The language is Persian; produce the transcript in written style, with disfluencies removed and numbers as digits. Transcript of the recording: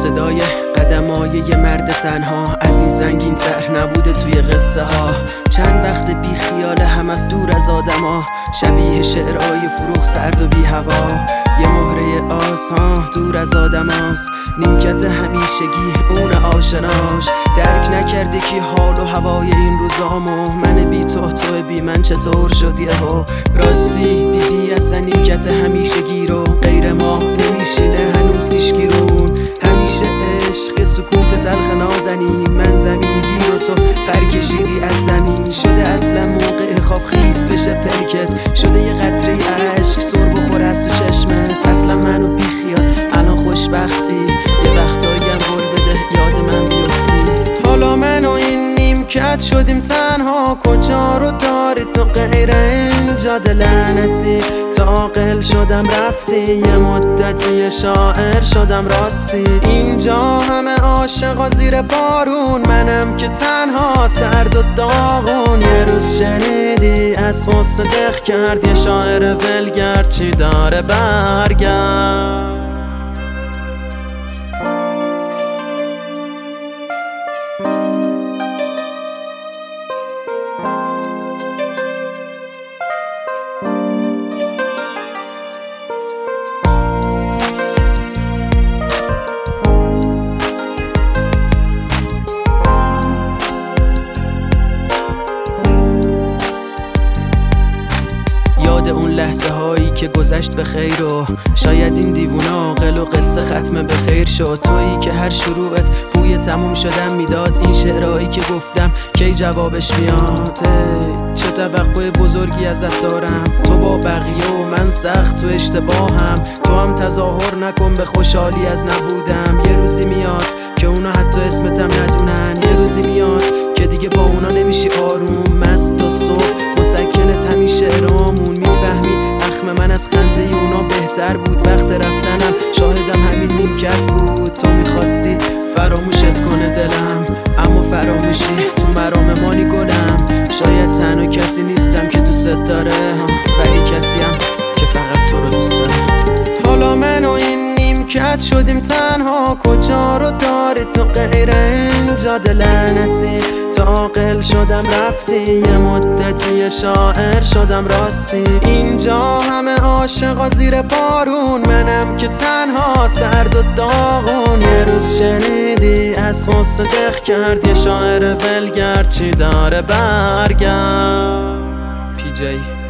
صدای قدمای یه مرد تنها از این سنگین تر نبوده توی قصه ها. چند وقت بی خیال هم از دور از آدما، شبیه شعرهای فروغ سرد و بی هوا. یه مهره آسان دور از آدماست، نیمکت همیشگی اون آشناش. درک نکرده کی حال و هوای این روزامو، من بی تو بی من چطور شد یهو. راستی دیدی اصلا نیمکت همیشگی رو، غیر ما نمیشینه هنوز هیچکی رون. همیشه عشق سکوت تلخ نازنین، من زمین گیر و تو پر کشیدی از زمین. شده اصلا موقع خواب خیز بشه پلکت، شده یه قطره عشق سر بخوره از تو چشمت. اصلا منو بی خیال الان خوشبختی، یه وقتایی هم گل بده یاد من بیفتی. حالا من و این نیمکت شدیم تنها، کجا رو داری تو غیر اینجا لعنتی؟ تا عاقل شدم رفتی، یه مدتی شاعر شدم راستی. اینجا همه عاشقا زیر بارون، منم که تنها سرد و داغون. یه روز شنیدی از غصه دق کرد یه شاعر ولگرد، چی داره برگرد. اون لحظه هایی که گذشت به خیر و شاید این دیوونه عاقل و قصه ختم به خیر شد. تویی که هر شروعت بوی تموم شدن میداد، این شعرهایی که گفتم کی جوابش میاد. چه توقع بزرگی ازت دارم، تو با بقیه و من سخت تو اشتباهم. تو هم تظاهر نکن به خوشحالی از نبودم، یه روزی میاد که اونا حتی اسمتم ندونن. یه روزی میاد که دیگه با اونا نمیشی آروم، مست تا صبح مسکنت همیشه رامون. میفهمی اخم من از خنده اونا بهتر بود، وقت رفتنم شاهدم همین نیمکت بود. تو میخواستی فراموشت کنه دلم، اما فراموشی تو مرام مانی گلم. شاید تنها کسی نیستم که دوست داره، ولی کسیم که فقط تو رو دوست داره. حالا من و این نیمکت شدیم تنها، کجا رو داری تو غیر اینجا لعنتی؟ تا عاقل شدم رفتی، یه مدتی شاعر شدم راستی. اینجا همه عاشقا زیر بارون، منم که تنها سرد و داغون. یه روز شنیدی از غصه دق کرد یه شاعر ولگرد، چی داره برگرد. PJ